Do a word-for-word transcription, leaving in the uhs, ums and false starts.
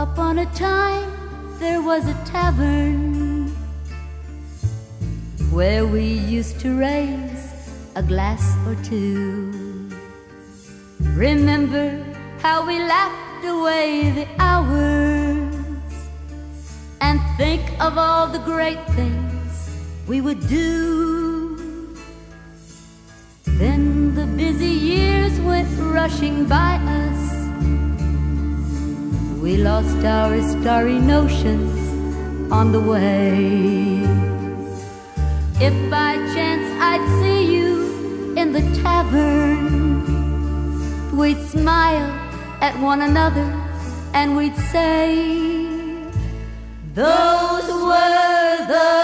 Upon a time there was a tavern where we used to raise a glass or two. Remember how we laughed away the hours and think of all the great things we would do. Then the busy years went rushing by us. We lost our starry notions on the way. If by chance I'd see you in the tavern, we'd smile at one another and we'd say, those were the